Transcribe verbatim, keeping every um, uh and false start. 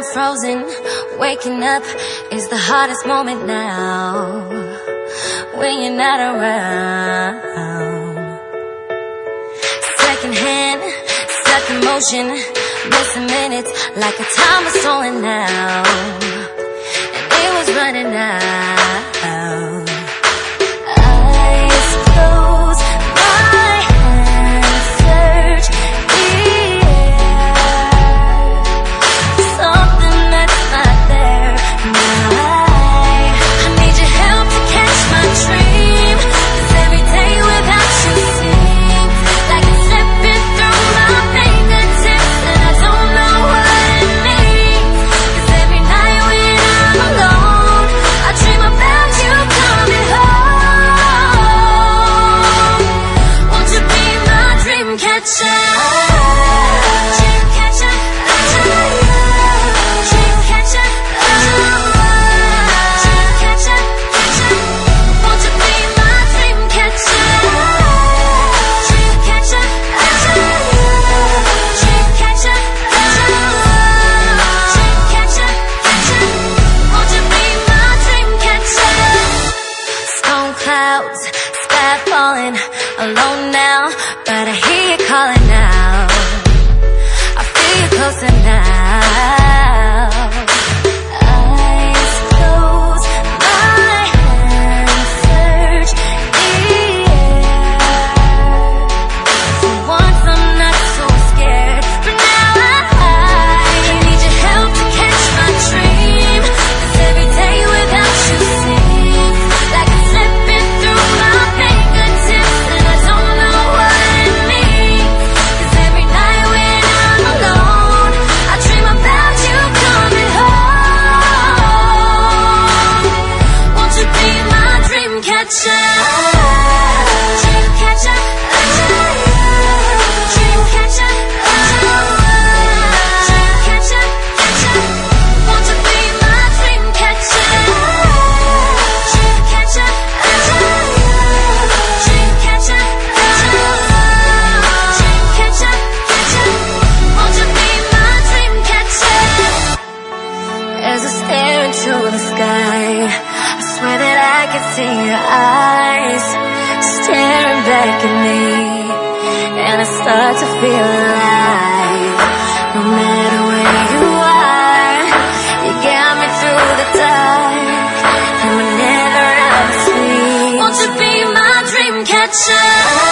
frozen. Waking up is the hardest moment now, when you're not around. Second hand, stuck in motion, missing minutes like a time was slowing down, and it was running out. Eyes closed, my hands search the air, something that's not there. Now I, I need your help to catch my dream, 'cause every day without you seems like it's slipping through my fingertips, and I don't know what it means. 'Cause every night when I'm alone, I dream about you coming home. Won't you be my dream catcher? Dream catcher, dream catcher, dream catcher, catcher. Won't you be my dream catcher? Dream catcher, dream catcher, dream catcher, catcher. Won't you be my dream catcher? Storm clouds, sky falling, alone now, but I hear you calling out. I feel you closer now. Eyes closed, my hands search the air. For once I'm not so scared, but now I, I need your help to catch my dream. 'Cause every day without you seems like it's slipping through my fingertips, and I don't know what it means. 'Cause every night when I'm alone, I dream about you coming home. Won't you be my dream catcher? Dream catcher, dream catcher, dream catcher, catcher. Won't you be my dream catcher? Dream catcher, dream catcher, dream catcher, catcher. Won't you be my dream catcher? As I stare into the sky, I swear that I can see your eyes staring back at me, and I start to feel alive. No matter where you are, you got me through the dark, and whenever I'm asleep, won't you be my dream catcher?